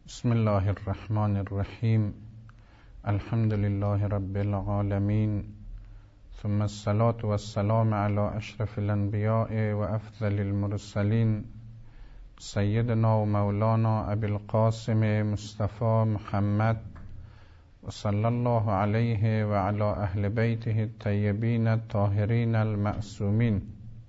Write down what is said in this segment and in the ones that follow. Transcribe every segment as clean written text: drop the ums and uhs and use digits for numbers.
بسم الله الرحمن الرحیم. الحمد لله رب العالمین، ثم الصلاة والسلام على اشرف الانبیاء و افضل المرسلین، سیدنا و مولانا ابی القاسم مصطفى محمد و صلی الله علیه و علی اهل بیته الطیبین الطاهرین المعصومین.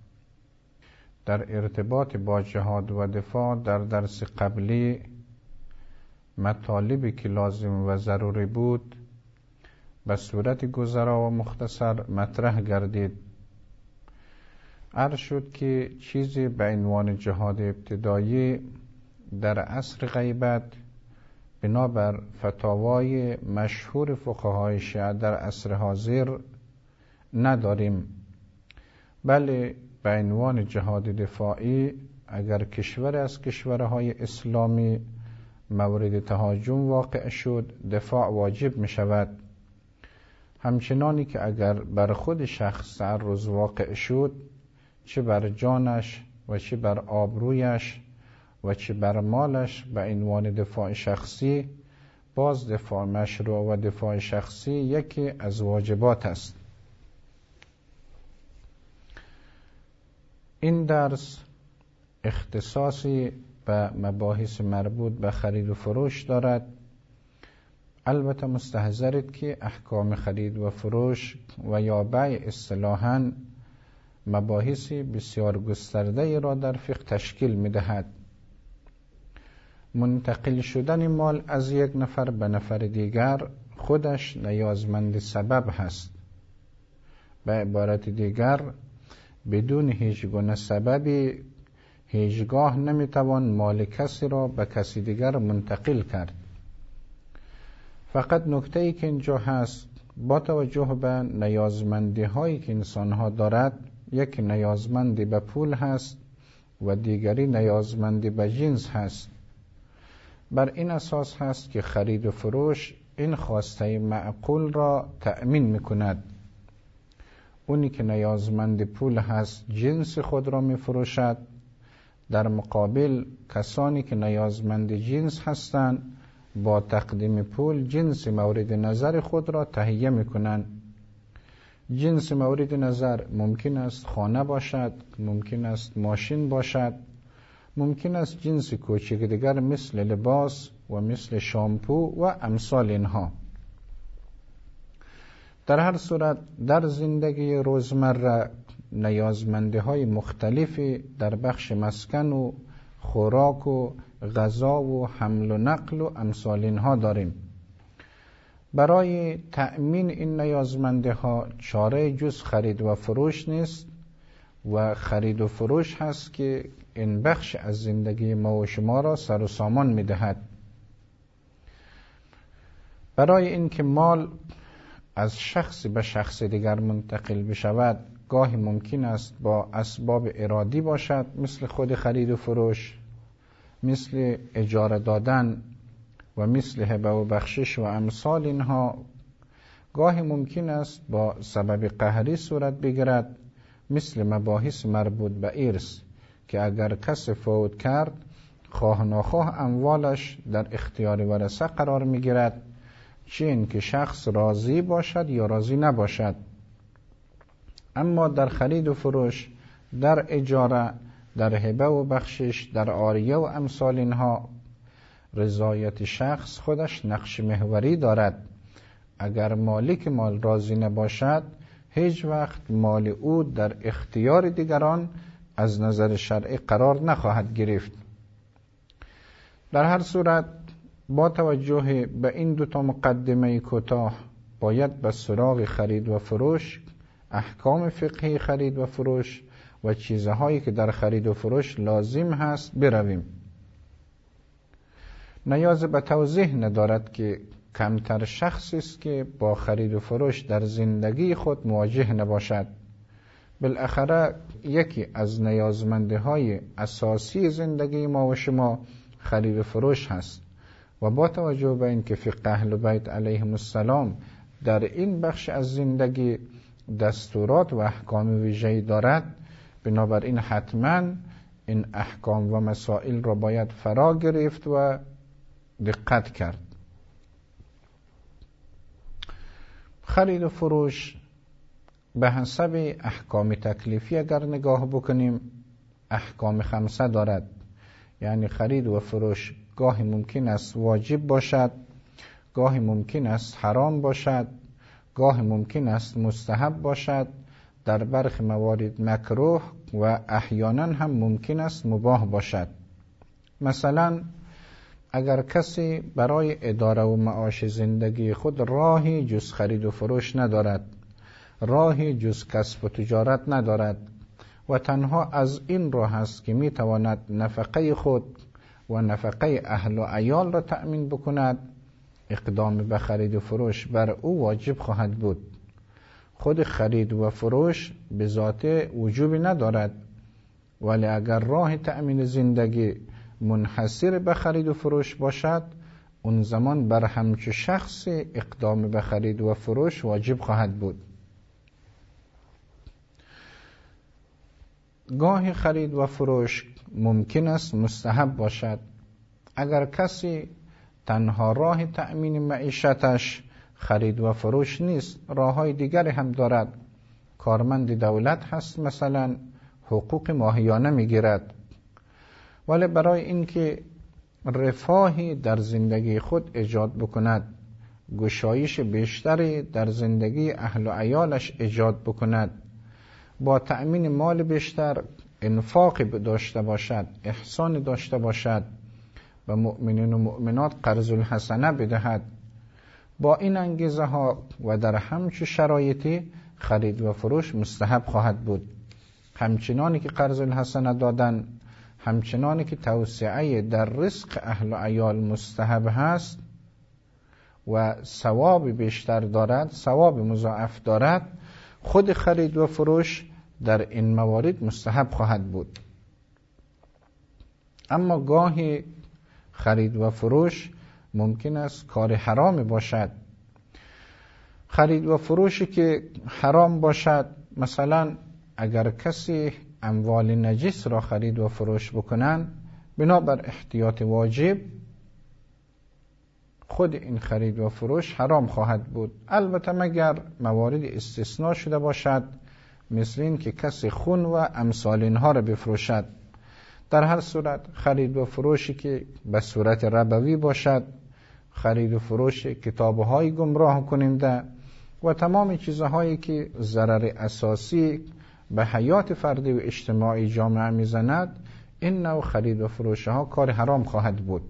در ارتباط با جهاد و دفاع در درس قبلی مطالبی که لازم و ضروری بود به صورت گذرا و مختصر مطرح گردید. عرض شد که چیزی به عنوان جهاد ابتدایی در عصر غیبت بنابر فتاوای مشهور فقهای شیعه در عصر حاضر نداریم، بله به عنوان جهاد دفاعی اگر کشور از کشورهای اسلامی مورد تهاجم واقع شد دفاع واجب می شود، همچنانی که اگر بر خود شخص تعرض واقع شد چه بر جانش و چه بر آبرویش و چه بر مالش به عنوان دفاع شخصی، باز دفاع مشروع و دفاع شخصی یکی از واجبات است. این درس اختصاصی به مباحث مربوط به خرید و فروش دارد. البته مستحضرید که احکام خرید و فروش و یا بیع اصطلاحاً مباحث بسیار گسترده را در فقه تشکیل می‌دهد. منتقل شدن مال از یک نفر به نفر دیگر خودش نیازمند سبب هست. به عبارت دیگر بدون هیچ گونه سببی هیچگاه نمیتوان مال کسی را به کسی دیگر منتقل کرد. فقط نکته‌ای که اینجا هست با توجه به نیازمندی هایی که انسان ها دارد، یک نیازمندی به پول هست و دیگری نیازمندی به جنس هست. بر این اساس هست که خرید و فروش این خواسته معقول را تأمین میکند. اونی که نیازمند پول هست جنس خود را میفروشد، در مقابل کسانی که نیازمند جنس هستند با تقدیم پول جنس مورد نظر خود را تهیه میکنند. جنس مورد نظر ممکن است خانه باشد، ممکن است ماشین باشد، ممکن است جنس کوچک دیگر مثل لباس و مثل شامپو و امثال اینها. در هر صورت در زندگی روزمره نیازمندی های مختلفی در بخش مسکن و خوراک و غذا و حمل و نقل و امثال اینها داریم. برای تأمین این نیازمندی ها چاره جز خرید و فروش نیست و خرید و فروش هست که این بخش از زندگی ما و شما را سر و سامان می دهد. برای اینکه مال از شخص به شخص دیگر منتقل بشود گاهی ممکن است با اسباب ارادی باشد، مثل خود خرید و فروش، مثل اجاره دادن و مثل هبه و بخشش و امثال اینها. گاهی ممکن است با سبب قهری صورت بگیرد، مثل مباحث مربوط به ارث که اگر کس فوت کرد خواه ناخواه اموالش در اختیار ورثه قرار میگیرد، چه این که شخص راضی باشد یا راضی نباشد. اما در خرید و فروش، در اجاره، در هبه و بخشش، در عاریه و امثال اینها رضایت شخص خودش نقش محوری دارد. اگر مالک مال راضی نباشد هیچ وقت مال او در اختیار دیگران از نظر شرعی قرار نخواهد گرفت. در هر صورت با توجه به این دو تا مقدمه کوتاه باید به سراغ خرید و فروش، احکام فقهی خرید و فروش و چیزهایی که در خرید و فروش لازم هست برویم. نیاز به توضیح ندارد که کمتر شخصی است که با خرید و فروش در زندگی خود مواجه نباشد. بالاخره یکی از نیازمندی‌های اساسی زندگی ما و شما خرید و فروش هست و با توجه به اینکه فقه اهل بیت علیهم السلام در این بخش از زندگی دستورات و احکام ویژه‌ای دارد، بنابراین حتما این احکام و مسائل را باید فرا گرفت و دقت کرد. خرید و فروش به حسب احکام تکلیفی اگر نگاه بکنیم احکام 5 دارد. یعنی خرید و فروش گاهی ممکن است واجب باشد، گاهی ممکن است حرام باشد، گاهی ممکن است مستحب باشد، در برخی موارد مکروه و احیانا هم ممکن است مباح باشد. مثلا اگر کسی برای اداره و معاش زندگی خود راهی جز خرید و فروش ندارد، راهی جز کسب و تجارت ندارد و تنها از این راه است که میتواند نفقه خود و نفقه اهل و عیال را تأمین بکند، اقدام به خرید و فروش بر او واجب خواهد بود. خود خرید و فروش به ذات وجوبی ندارد، ولی اگر راه تأمین زندگی منحصر به خرید و فروش باشد، اون زمان بر همچو شخص اقدام به خرید و فروش واجب خواهد بود. گاهی خرید و فروش ممکن است مستحب باشد. اگر کسی تنها راه تأمین معیشتش خرید و فروش نیست، راه‌های دیگری هم دارد، کارمند دولت هست، مثلا حقوق ماهیانه میگیرد، ولی برای اینکه رفاهی در زندگی خود ایجاد بکند، گشایش بیشتری در زندگی اهل و عیالش ایجاد بکند، با تأمین مال بیشتر انفاق داشته باشد، احسان داشته باشد و مؤمنین و مؤمنات قرض الحسنه بدهد، با این انگیزه ها و در همچه شرایطی خرید و فروش مستحب خواهد بود. همچنانی که قرض الحسنه دادن، همچنانی که توسعه در رزق اهل و عیال مستحب هست و ثواب بیشتر دارد، ثواب مضاعف دارد، خود خرید و فروش در این موارد مستحب خواهد بود. اما گاهی خرید و فروش ممکن است کار حرام باشد. خرید و فروشی که حرام باشد، مثلا اگر کسی اموال نجس را خرید و فروش بکنند، بنابر احتیاط واجب خود این خرید و فروش حرام خواهد بود، البته مگر موارد استثناء شده باشد، مثل این که کسی خون و امثال اینها را بفروشد. در هر صورت خرید و فروشی که به صورت ربوی باشد، خرید و فروش کتاب‌های گمراه کننده و تمام چیزهایی که ضرر اساسی به حیات فردی و اجتماعی جامعه میزند، این نوع خرید و فروش ها کار حرام خواهد بود.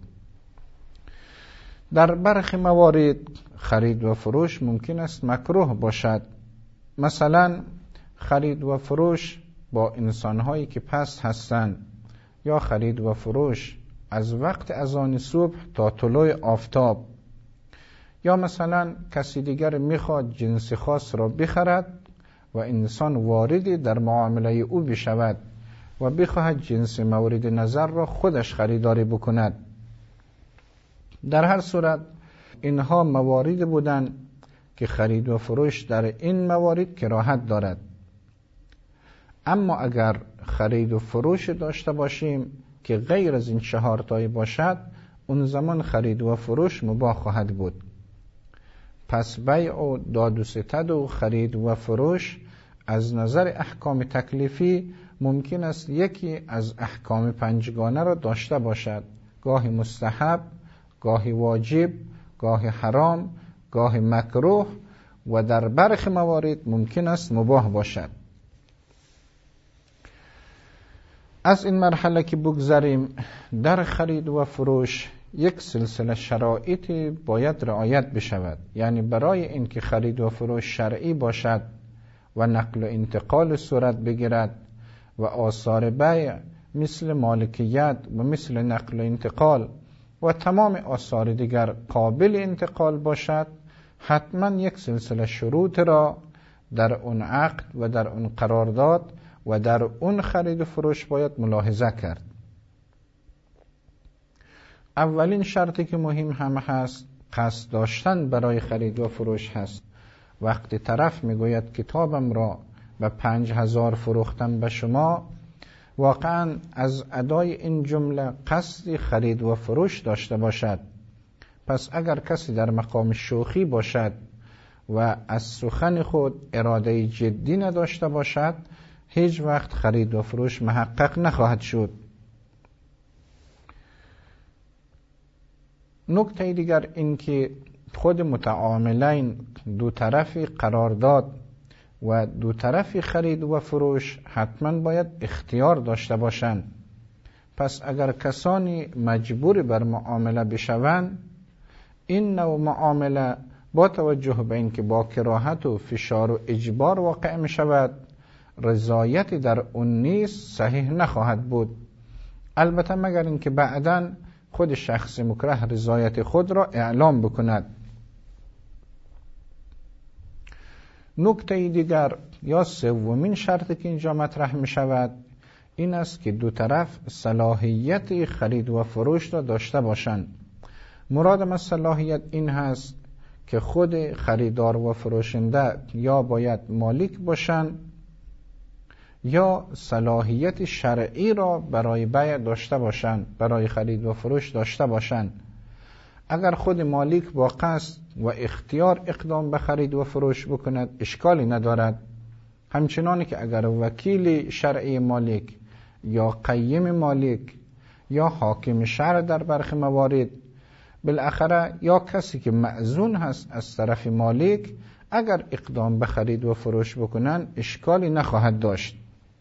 در برخی موارد خرید و فروش ممکن است مکروه باشد. مثلا خرید و فروش با انسانهایی که پست هستند، یا خرید و فروش از وقت اذان صبح تا طلوع آفتاب، یا مثلا کسی دیگر میخواد جنس خاص را بخرد و انسان واردی در معامله او بشود و بخواهد جنس مورد نظر را خودش خریداری بکند. در هر صورت اینها مواردی بودند که خرید و فروش در این موارد کراهت دارد. اما اگر خرید و فروش داشته باشیم که غیر از این 4 تایی باشد، اون زمان خرید و فروش مباح خواهد بود. پس بیع و داد و ستد و خرید و فروش از نظر احکام تکلیفی ممکن است یکی از احکام 5گانه را داشته باشد، گاهی مستحب، گاهی واجب، گاهی حرام، گاهی مکروه و در برخی موارد ممکن است مباح باشد. از این مرحله که بگذریم، در خرید و فروش یک سلسله شرایطی باید رعایت بشود. یعنی برای اینکه خرید و فروش شرعی باشد و نقل و انتقال صورت بگیرد و آثار بیع مثل مالکیت و مثل نقل و انتقال و تمام آثار دیگر قابل انتقال باشد، حتما یک سلسله شروط را در اون عقد و در اون قرارداد و در اون خرید و فروش باید ملاحظه کرد. اولین شرطی که مهم هم هست، قصد داشتن برای خرید و فروش هست. وقتی طرف میگوید کتابم را به 5000 فروختم به شما، واقعا از ادای این جمله قصد خرید و فروش داشته باشد. پس اگر کسی در مقام شوخی باشد و از سخن خود اراده جدی نداشته باشد، هیچ وقت خرید و فروش محقق نخواهد شد. نکته دیگر این که خود متعاملین دو طرفی قرارداد و دو طرفی خرید و فروش حتما باید اختیار داشته باشند. پس اگر کسانی مجبور بر معامله بشوند، این نوع معامله با توجه به اینکه با کراهت و فشار و اجبار واقع می شود، رضایتی در اون نیست، صحیح نخواهد بود. البته مگر اینکه بعداً خود شخص مکره رضایت خود را اعلام بکند. نکته دیگر یا سومین شرطی که اینجا مطرح می شود این است که دو طرف صلاحیت خرید و فروش را داشته باشند. مرادم از صلاحیت این هست که خود خریدار و فروشنده یا باید مالک باشند یا صلاحیت شرعی را برای بیع داشته باشند، برای خرید و فروش داشته باشند. اگر خود مالک با قصد و اختیار اقدام به خرید و فروش بکند اشکالی ندارد. همچنانی که اگر وکیل شرعی مالک یا قیم مالک یا حاکم شرع در برخی موارد، بالاخره یا کسی که مأذون هست از طرف مالک، اگر اقدام به خرید و فروش بکنن اشکالی نخواهد داشت.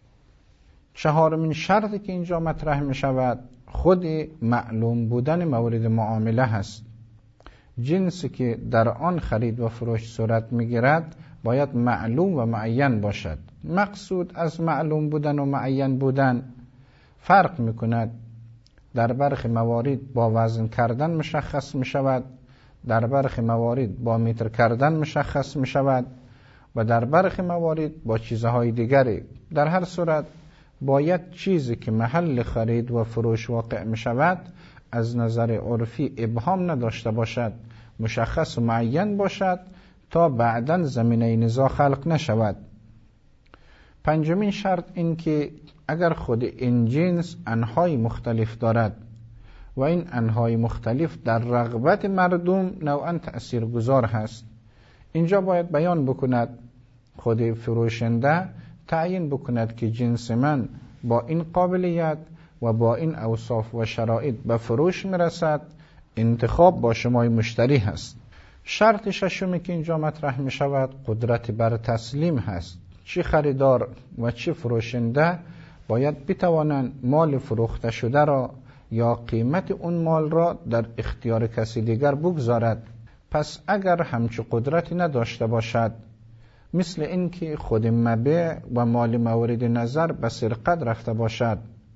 چهارمین شرطی که اینجا مطرح می شود خود معلوم بودن مورد معامله هست. جنسی که در آن خرید و فروش صورت می گیرد باید معلوم و معین باشد. مقصود از معلوم بودن و معین بودن فرق می کند. در برخی موارد با وزن کردن مشخص می شود، در برخی موارد با متر کردن مشخص می شود و در برخی موارد با چیزهای دیگری. در هر صورت باید چیزی که محل خرید و فروش واقع می شود از نظر عرفی ابهام نداشته باشد، مشخص و معین باشد تا بعداً زمینه نزاع خلق نشود. پنجمین شرط این که اگر خود این جنس انواع مختلف دارد و این انواع مختلف در رغبت مردم نوعاً تأثیرگذار هست، اینجا باید بیان بکند، خود فروشنده تعیین بکند که جنس من با این قابلیت و با این اوصاف و شرایط به فروش میرسد، انتخاب با شمای مشتری هست. شرط ششمی که اینجا مطرح می شود قدرت بر تسلیم هست. چه خریدار و چه فروشنده باید بتوانند مال فروخته شده را یا قیمت اون مال را در اختیار کسی دیگر بگذارد. پس اگر همچه قدرتی نداشته باشد، مثل این که خود مبیع و مال مورد نظر به سرقت رفته باشد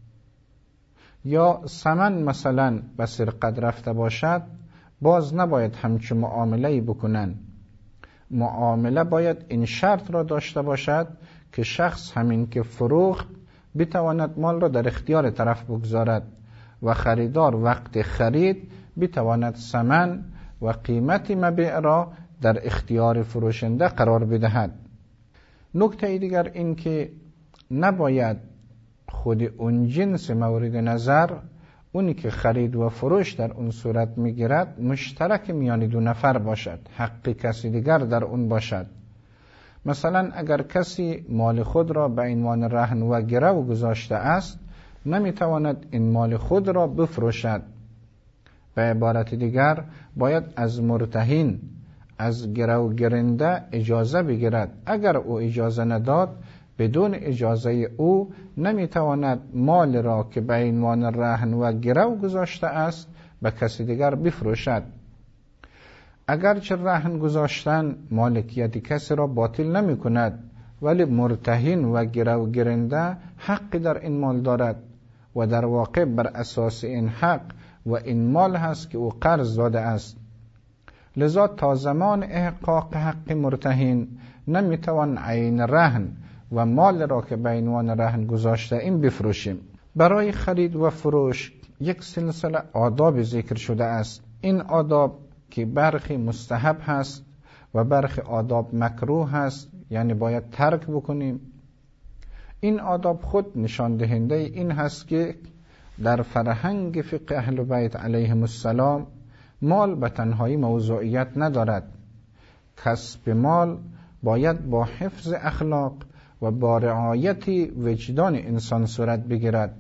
یا ثمن مثلا به سرقت رفته باشد، باز نباید همچه معامله‌ای بکنن. معامله باید این شرط را داشته باشد که شخص همین که فروخت بتواند مال را در اختیار طرف بگذارد و خریدار وقت خرید بتواند ثمن و قیمت مبیع را در اختیار فروشنده قرار بدهد. نکته دیگر این که نباید خود اون جنس مورد نظر، اونی که خرید و فروش در اون صورت میگیرد، مشترک میان دو نفر باشد، حق کسی دیگر در اون باشد. مثلا اگر کسی مال خود را به عنوان رهن و گرو گذاشته است، نمیتواند این مال خود را بفروشد. به عبارت دیگر باید از مرتهن، از گرو گرنده اجازه بگیرد. اگر او اجازه نداد، بدون اجازه او نمیتواند مال را که به عنوان رهن و گرو گذاشته است به کسی دیگر بفروشد. اگرچه رهن گذاشتن مالکیت کسی را باطل نمی کند، ولی مرتهن و گرو گرنده حق در این مال دارد و در واقع بر اساس این حق و این مال هست که او قرض داده است. لذا تا زمان احقاق حق مرتهن نمیتوان عین رهن و مال را که به عنوان رهن گذاشته این بفروشیم. برای خرید و فروش یک سلسله آداب ذکر شده است. این آداب که برخی مستحب هست و برخی آداب مکروه هست، یعنی باید ترک بکنیم. این آداب خود نشان دهنده این هست که در فرهنگ فقه اهل بیت علیهم السلام مال به تنهایی موضوعیت ندارد. کسب مال باید با حفظ اخلاق و با رعایت وجدان انسان صورت بگیرد.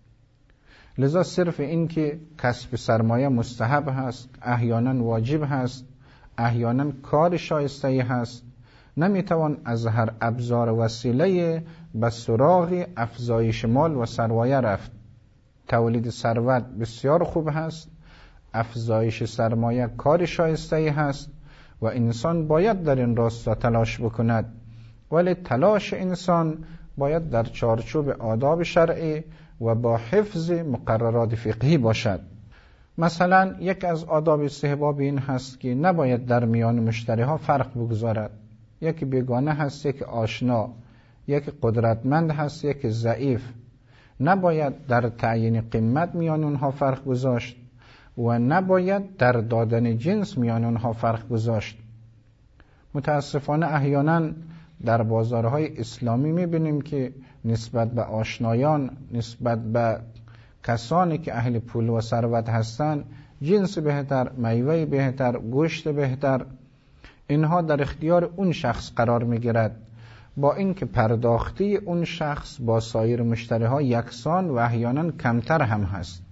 لذا صرف این که کسب سرمایه مستحب هست، احیانا واجب هست، احیانا کار شایسته هست، نمیتوان از هر ابزار وسیله به سراغ افزایش مال و سرمایه رفت. تولید ثروت بسیار خوب هست، افزایش سرمایه کار شایسته هست و انسان باید در این راستا تلاش بکند، ولی تلاش انسان باید در چارچوب آداب شرعی و با حفظ مقررات فقهی باشد. مثلا یک از آداب استحباب این هست که نباید در میان مشتری ها فرق بگذارد. یکی بیگانه هست، یک آشنا، یک قدرتمند هست، یک ضعیف. نباید در تعیین قیمت میان اونها فرق گذاشت و نباید در دادن جنس میان اونها فرق گذاشت. متاسفانه احیانا در بازارهای اسلامی میبینیم که نسبت به آشنایان، نسبت به کسانی که اهل پول و ثروت هستند، جنس بهتر، میوه بهتر، گوشت بهتر، اینها در اختیار اون شخص قرار میگیرد، با اینکه پرداختی اون شخص با سایر مشتریها یکسان و احیانا کمتر هم هست.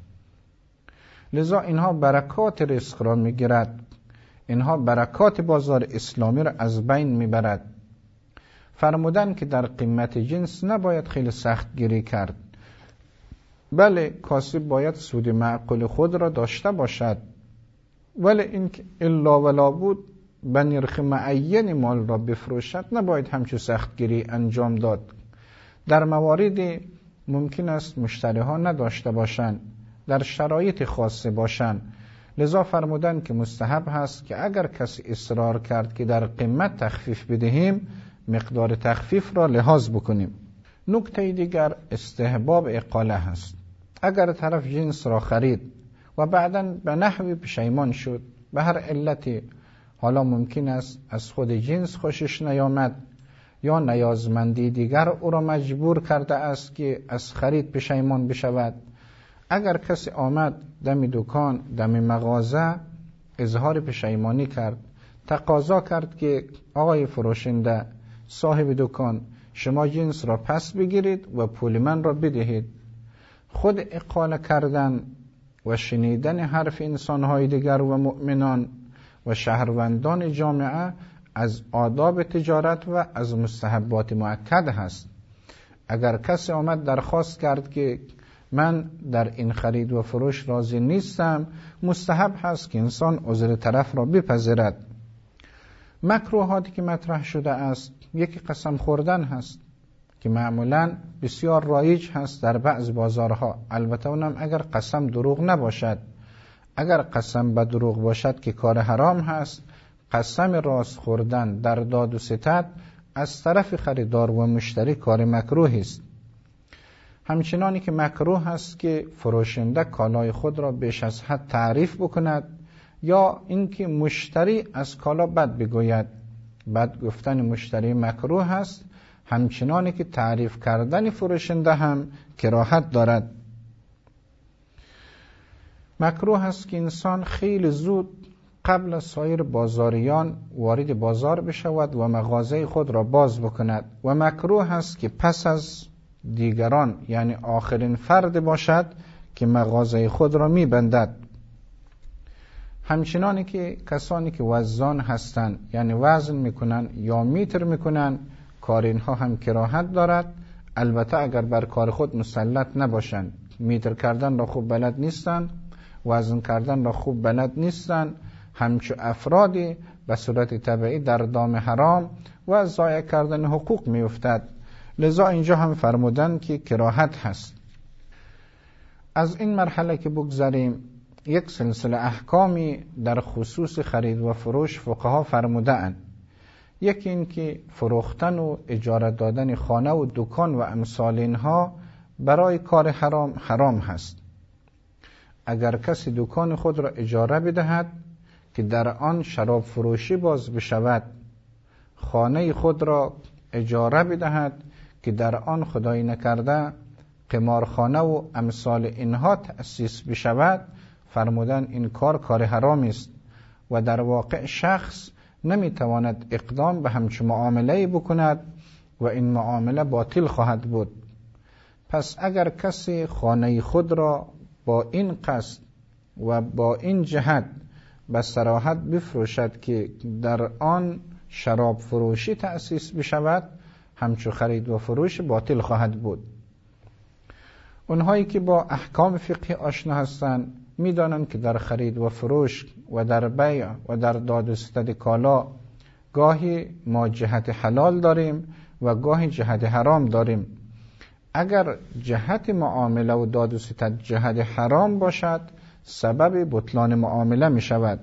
لذا اینها برکات رزق را میگیرد، اینها برکات بازار اسلامی را از بین میبرد. فرمودن که در قیمت جنس نباید خیلی سخت گیری کرد، بله کاسب باید سود معقول خود را داشته باشد، ولی اینکه الا ولا بود به نرخ معین مال را بفروشد نباید همچو سختگیری انجام داد. در مواردی ممکن است مشتری ها نداشته باشند، در شرایط خاصه باشند، لذا فرمودن که مستحب هست که اگر کسی اصرار کرد که در قیمت تخفیف بدهیم، مقدار تخفیف را لحاظ بکنیم. نکته دیگر استحباب اقاله هست. اگر طرف جنس را خرید و بعداً به نحوی پشیمان شد، به هر علتی، حالا ممکن است از خود جنس خوشش نیامد یا نیازمندی دیگر او را مجبور کرده است که از خرید پشیمان بشود، اگر کسی آمد دم دکان، دم مغازه اظهار پشیمانی کرد، تقاضا کرد که آقای فروشنده، صاحب دکان، شما جنس را پس بگیرید و پول من را بدهید، خود اقاله کردن و شنیدن حرف انسانهای دیگر و مؤمنان و شهروندان جامعه از آداب تجارت و از مستحبات مؤکد هست. اگر کسی آمد درخواست کرد که من در این خرید و فروش راضی نیستم، مستحب هست که انسان عذر طرف را بپذیرد. مکروهاتی که مطرح شده است، یکی قسم خوردن هست که معمولا بسیار رایج هست در بعض بازارها، البته اونم اگر قسم دروغ نباشد. اگر قسم به دروغ باشد که کار حرام هست. قسم راست خوردن در داد و ستد از طرف خریدار و مشتری کار مکروه است. همچنانی که مکروه هست که فروشنده کالای خود را بیش از حد تعریف بکند یا اینکه مشتری از کالا بد بگوید. بد گفتن مشتری مکروه هست، همچنانی که تعریف کردن فروشنده هم کراهت دارد. مکروه است که انسان خیلی زود قبل از سایر بازاریان وارد بازار بشود و مغازه خود را باز بکند و مکروه است که پس از دیگران، یعنی آخرین فرد باشد که مغازه خود را می‌بندد. همچنانی که کسانی که وزان هستند، یعنی وزن میکنن یا میتر میکنن، کار اینها هم کراهت دارد، البته اگر بر کار خود مسلط نباشند. میتر کردن را خوب بلد نیستند، وزن کردن را خوب بلد نیستند، همچو افرادی به صورت طبیعی در دام حرام و ضایع کردن حقوق میافتد. لذا اینجا هم فرمودن که کراهت هست. از این مرحله که بگذاریم، یک سلسله احکامی در خصوص خرید و فروش فقها فرموده اند. یکی این که فروختن و اجاره دادن خانه و دکان و امثال اینها برای کار حرام هست. اگر کسی دکان خود را اجاره بدهد که در آن شراب فروشی باز بشود، خانه خود را اجاره بدهد که در آن خدای نکرده قمارخانه و امثال اینها تأسیس بشود، فرمودن این کار حرامی است و در واقع شخص نمیتواند اقدام به همچون معامله بکند و این معامله باطل خواهد بود. پس اگر کسی خانه خود را با این قصد و با این جهت به صراحت بفروشد که در آن شراب فروشی تأسیس بشود، همچون خرید و فروش باطل خواهد بود. اونهایی که با احکام فقهی آشنا هستند میدانند که در خرید و فروش و در بیع و در داد و ستد کالا گاهی ما جهت حلال داریم و گاهی جهت حرام داریم. اگر جهت معامله و داد و ستد جهت حرام باشد، سبب بطلان معامله می شود.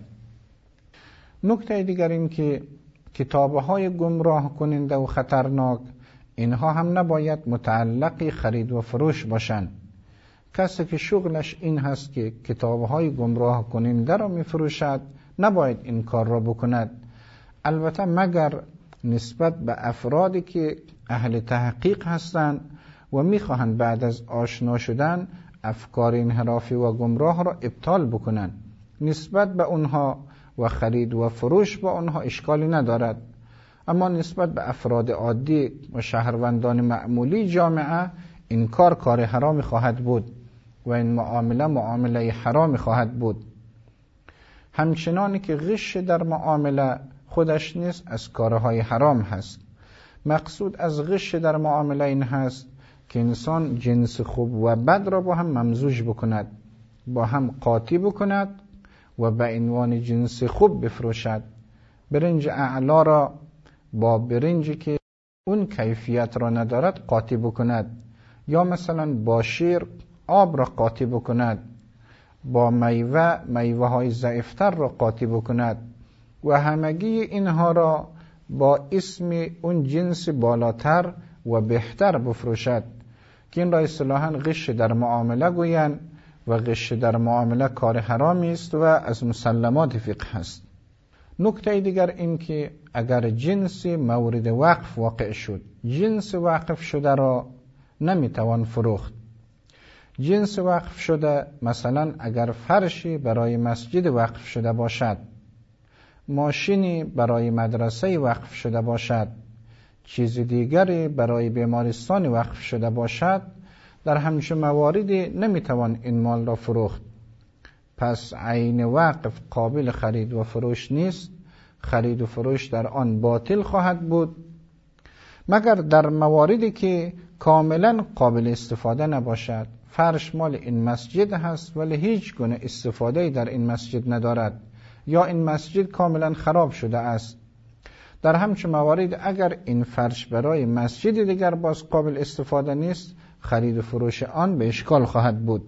نکته دیگر این که کتاب‌های گمراه کننده و خطرناک، اینها هم نباید متعلق خرید و فروش باشند. کسی که شغلش این هست که کتاب‌های گمراه کننده را می فروشد، نباید این کار را بکند، البته مگر نسبت به افرادی که اهل تحقیق هستند و میخواهند بعد از آشنا شدن افکار انحرافی و گمراه را ابطال بکنند. نسبت به اونها و خرید و فروش با اونها اشکالی ندارد، اما نسبت به افراد عادی و شهروندان معمولی جامعه این کار حرامی خواهد بود و این معامله حرامی خواهد بود. همچنانی که غش در معامله خودش نیست از کارهای حرام هست. مقصود از غش در معامله این هست که انسان جنس خوب و بد را با هم ممزوج بکند، با هم قاطی بکند و به عنوان جنس خوب بفروشد. برنج اعلا را با برنجی که اون کیفیت را ندارد قاطی بکند، یا مثلا با شیر آب را قاطی بکند، با میوه های ضعیفتر را قاطی بکند و همگی اینها را با اسم اون جنس بالاتر و بهتر بفروشد، که این را اصطلاحاً غش در معامله گویند و غش در معامله کار حرامی است و از مسلمات فقه است. نکته دیگر این که اگر جنس مورد وقف واقع شد، جنس وقف شده را نمیتوان فروخت. جنس وقف شده مثلا اگر فرشی برای مسجد وقف شده باشد، ماشینی برای مدرسه وقف شده باشد، چیز دیگری برای بیمارستان وقف شده باشد، در همچون مواردی نمیتوان این مال را فروخت. پس عین وقف قابل خرید و فروش نیست، خرید و فروش در آن باطل خواهد بود، مگر در مواردی که کاملا قابل استفاده نباشد. فرش مال این مسجد هست ولی هیچ گونه استفاده در این مسجد ندارد، یا این مسجد کاملا خراب شده است. در همچون موارد اگر این فرش برای مسجد دیگر باز قابل استفاده نیست، خرید و فروش آن به اشکال خواهد بود.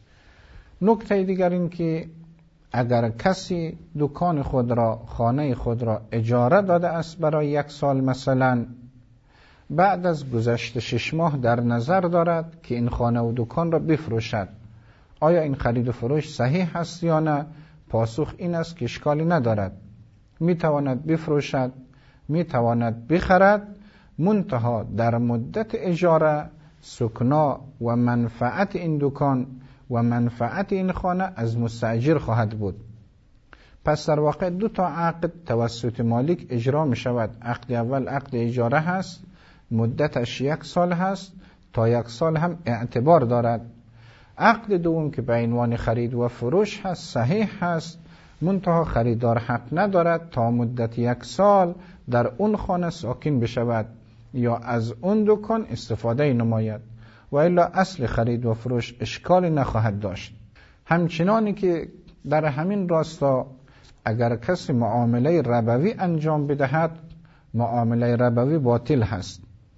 نکته دیگر این که اگر کسی دکان خود را، خانه خود را اجاره داده است برای 1 سال مثلا، بعد از گذشت 6 ماه در نظر دارد که این خانه و دکان را بفروشد، آیا این خرید و فروش صحیح است یا نه؟ پاسخ این است که اشکالی ندارد، میتواند بفروشد، میتواند بخرد، منتها در مدت اجاره سکنا و منفعت این دکان و منفعت این خانه از مستاجر خواهد بود. پس در واقع 2 تا عقد توسط مالک اجرا می شود. عقد اول عقد اجاره هست، مدتش 1 سال هست، تا 1 سال هم اعتبار دارد. عقد دوم که به عنوان خرید و فروش هست صحیح هست، منتها خریدار حق ندارد تا مدت 1 سال در اون خانه ساکن بشود یا از اون دکان استفاده نماید، و الا اصل خرید و فروش اشکالی نخواهد داشت. همچنانی که در همین راستا اگر کسی معامله ربوی انجام بدهد، معامله ربوی باطل هست.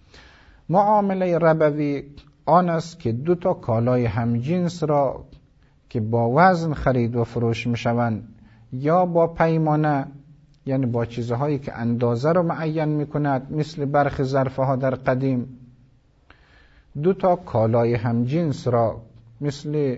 معامله ربوی آن است که 2 تا کالای همجنس را که با وزن خرید و فروش می شوند یا با پیمانه، یعنی با چیزهایی که اندازه را معین می کند، مثل برخی ظرفه ها در قدیم، 2 تا کالای همجنس را مثل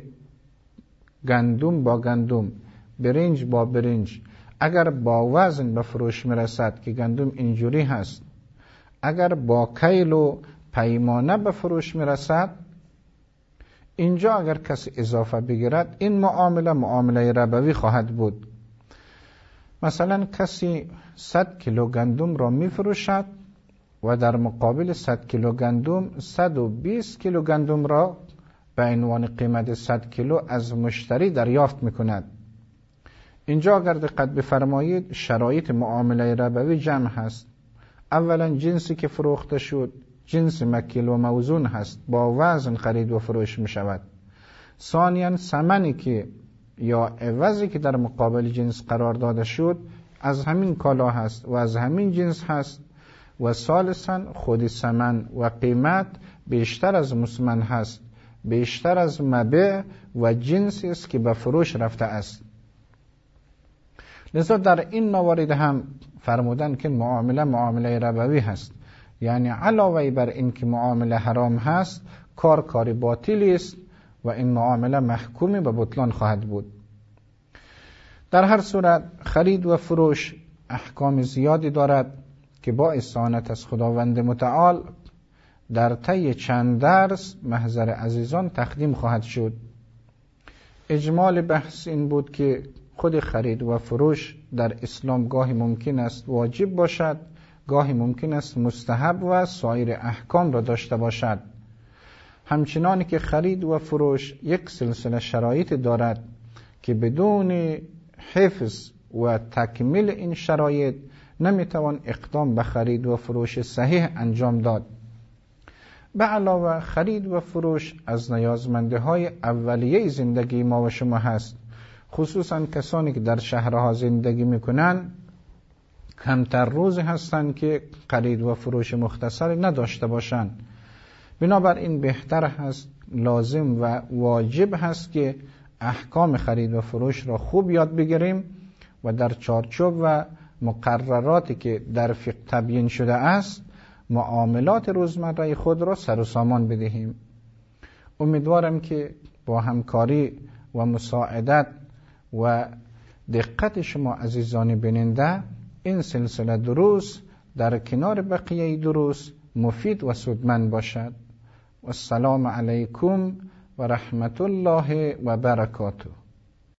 گندم با گندم، برنج با برنج، اگر با وزن به فروش می رسد که گندم اینجوری هست، اگر با کیل و پیمانه به فروش می رسد، اینجا اگر کسی اضافه بگیرد این معامله ربوی خواهد بود. مثلا کسی 100 کیلو گندم را میفروشد و در مقابل 100 کیلو گندم 120 کیلو گندم را به عنوان قیمت 100 کیلو از مشتری دریافت میکند. اینجا اگر دقت بفرمایید شرایط معامله ربوی جمع هست. اولا جنسی که فروخته شد جنس مکیل و موزون هست، با وزن خرید و فروش می شود. ثانیا ثمنی که یا عوضی که در مقابل جنس قرار داده شد از همین کالا هست و از همین جنس هست. و ثالثا خود ثمن و قیمت بیشتر از مسمن هست، بیشتر از مبیع و جنسی است که به فروش رفته است. لذا در این موارد هم فرمودن که معامله ربوی هست، یعنی علاوه بر این که معامله حرام هست کار باطلی است و این معامله محکوم به بطلان خواهد بود. در هر صورت خرید و فروش احکام زیادی دارد که با استعانت از خداوند متعال در طی چند درس محضر عزیزان تقدیم خواهد شد. اجمال بحث این بود که خود خرید و فروش در اسلام گاهی ممکن است واجب باشد، گاهی ممکن است مستحب و سایر احکام را داشته باشد. همچنانی که خرید و فروش یک سلسله شرایط دارد که بدون حفظ و تکمیل این شرایط نمیتوان اقدام به خرید و فروش صحیح انجام داد. به علاوه خرید و فروش از نیازمنده های اولیه زندگی ما و شما هست. خصوصا کسانی که در شهرها زندگی میکنن کمتر روزی هستند که خرید و فروش مختصری نداشته باشند. بنابراین بهتر هست، لازم و واجب هست که احکام خرید و فروش را خوب یاد بگیریم و در چارچوب و مقرراتی که در فقه تبیین شده است معاملات روزمره خود را سر و سامان بدهیم. امیدوارم که با همکاری و مساعدت و دقت شما عزیزان بیننده این سلسله دروس در کنار بقیه دروس مفید و سودمند باشد. و السلام علیکم و رحمت الله و برکاته.